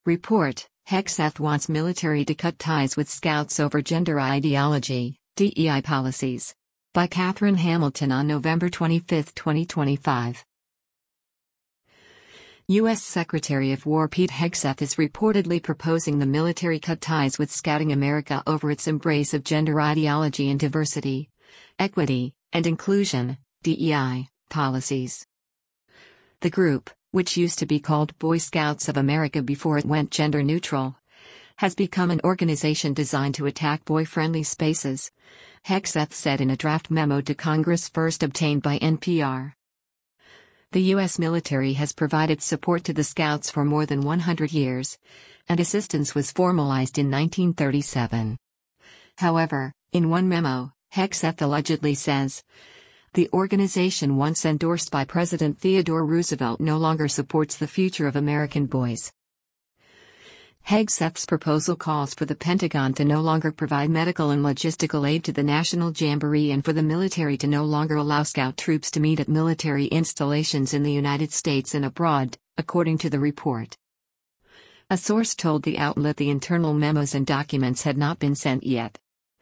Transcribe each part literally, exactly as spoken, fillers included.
Report: Hegseth wants military to cut ties with Scouts over gender ideology, D E I policies. By Catherine Hamilton on November twenty-fifth, twenty twenty-five. U S Secretary of War Pete Hegseth is reportedly proposing the military cut ties with Scouting America over its embrace of gender ideology and diversity, equity, and inclusion, D E I, policies. The group, which used to be called Boy Scouts of America before it went gender neutral, has become an organization designed to attack boy-friendly spaces, Hegseth said in a draft memo to Congress first obtained by N P R. The U S military has provided support to the Scouts for more than one hundred years, and assistance was formalized in nineteen thirty-seven. However, in one memo, Hegseth allegedly says, the organization once endorsed by President Theodore Roosevelt no longer supports the future of American boys. Hegseth's proposal calls for the Pentagon to no longer provide medical and logistical aid to the National Jamboree and for the military to no longer allow Scout troops to meet at military installations in the United States and abroad, according to the report. A source told the outlet the internal memos and documents had not been sent yet.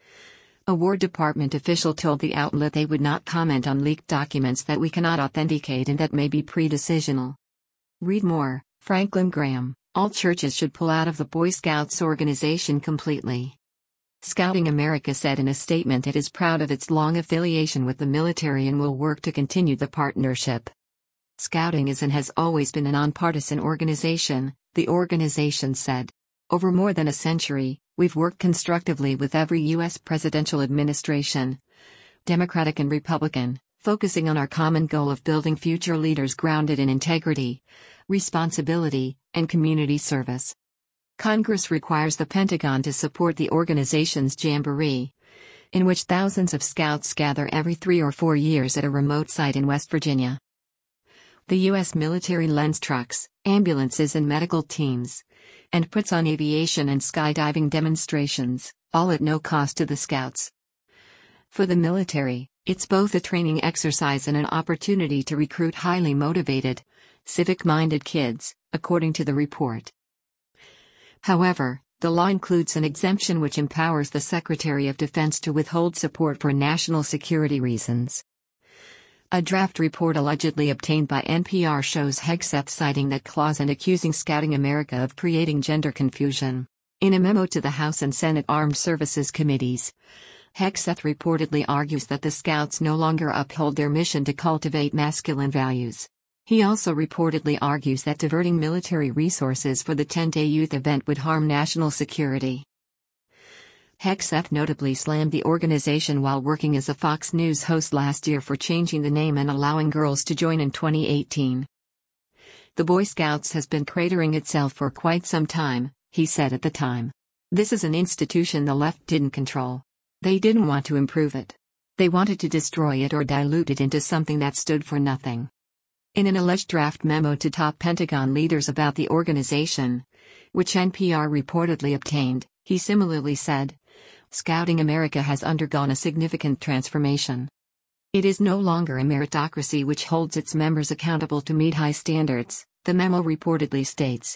A War Department official told the outlet they would not comment on leaked documents that we cannot authenticate and that may be pre-decisional. Read more, Franklin Graham. All churches should pull out of the Boy Scouts organization completely. Scouting America said in a statement it is proud of its long affiliation with the military and will work to continue the partnership. Scouting is and has always been a nonpartisan organization, the organization said. Over more than a century, we've worked constructively with every U S presidential administration, Democratic and Republican, focusing on our common goal of building future leaders grounded in integrity, responsibility, and community service. Congress requires the Pentagon to support the organization's Jamboree, in which thousands of Scouts gather every three or four years at a remote site in West Virginia. The U S military lends trucks, ambulances and medical teams, and puts on aviation and skydiving demonstrations, all at no cost to the Scouts. For the military, it's both a training exercise and an opportunity to recruit highly motivated, civic-minded kids, according to the report. However, the law includes an exemption which empowers the Secretary of Defense to withhold support for national security reasons. A draft report allegedly obtained by N P R shows Hegseth citing that clause and accusing Scouting America of creating gender confusion. In a memo to the House and Senate Armed Services Committees, Hegseth reportedly argues that the Scouts no longer uphold their mission to cultivate masculine values. He also reportedly argues that diverting military resources for the ten-day youth event would harm national security. Hegseth notably slammed the organization while working as a Fox News host last year for changing the name and allowing girls to join in twenty eighteen. The Boy Scouts has been cratering itself for quite some time, he said at the time. This is an institution the left didn't control. They didn't want to improve it. They wanted to destroy it or dilute it into something that stood for nothing. In an alleged draft memo to top Pentagon leaders about the organization, which N P R reportedly obtained, he similarly said, Scouting America has undergone a significant transformation. It is no longer a meritocracy which holds its members accountable to meet high standards, the memo reportedly states.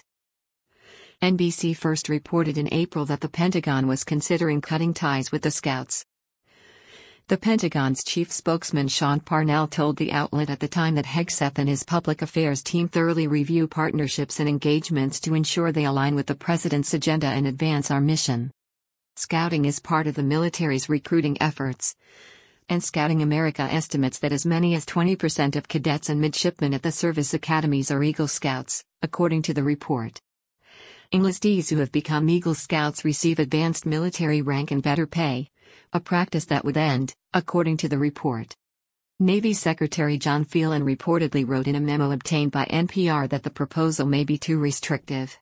N B C first reported in April that the Pentagon was considering cutting ties with the Scouts. The Pentagon's chief spokesman Sean Parnell told the outlet at the time that Hegseth and his public affairs team thoroughly review partnerships and engagements to ensure they align with the president's agenda and advance our mission. Scouting is part of the military's recruiting efforts, and Scouting America estimates that as many as twenty percent of cadets and midshipmen at the service academies are Eagle Scouts, according to the report. Enlistees who have become Eagle Scouts receive advanced military rank and better pay, a practice that would end, according to the report. Navy Secretary John Phelan reportedly wrote in a memo obtained by N P R that the proposal may be too restrictive.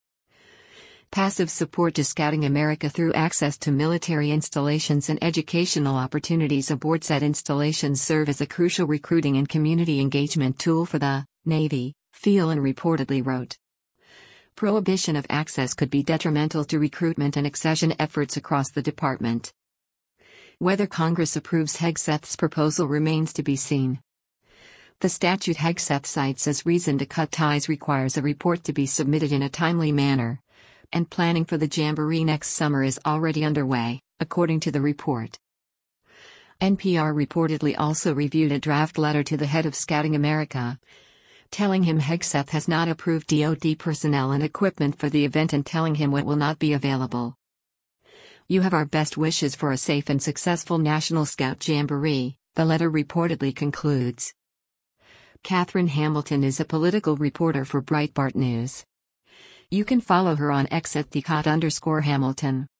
Passive support to Scouting America through access to military installations and educational opportunities aboard said installations serve as a crucial recruiting and community engagement tool for the Navy, Phelan reportedly wrote. Prohibition of access could be detrimental to recruitment and accession efforts across the department. Whether Congress approves Hegseth's proposal remains to be seen. The statute Hegseth cites as reason to cut ties requires a report to be submitted in a timely manner. And planning for the Jamboree next summer is already underway, according to the report. N P R reportedly also reviewed a draft letter to the head of Scouting America, telling him Hegseth has not approved D O D personnel and equipment for the event and telling him what will not be available. You have our best wishes for a safe and successful National Scout Jamboree, the letter reportedly concludes. Catherine Hamilton is a political reporter for Breitbart News. You can follow her on X at the Cot underscore Hamilton.